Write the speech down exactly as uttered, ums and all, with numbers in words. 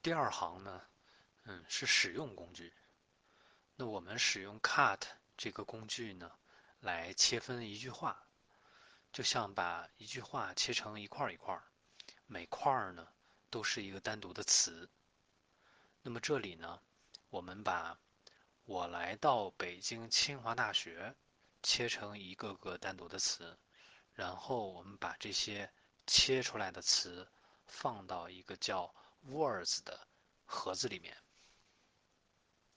第二行呢，嗯，是使用工具。那我们使用 cut 这个工具呢，来切分一句话，就像把一句话切成一块一块，每块呢都是一个单独的词。那么这里呢，我们把我来到北京清华大学切成一个个单独的词，然后我们把这些切出来的词放到一个叫 words 的盒子里面。